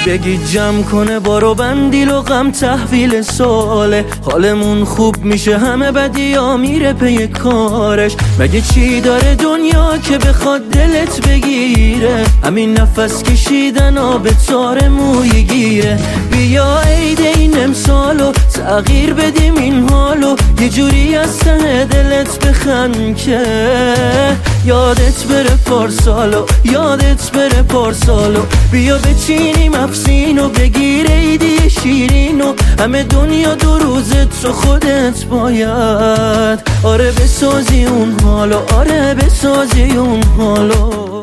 بگی جمع کنه بارو بندیل و غم تحویل ساله. حالمون خوب میشه همه بدیا میره پی کارش. مگه چی داره دنیا که بخواد دلت بگیره؟ همین نفس کشیدن آب تار موی گیره. بیا عید این امسالو تغییر بدیم این حالو، یه جوری از ته دلت بخند که یادت بره پارسالو، یادت بره پارسالو. بیا بچینیم افسینو بگیر عیدی شیرینو، همه دنیا دو روزت رو خودت باید آره بسازی اون حالو، آره بسازی اون حالو.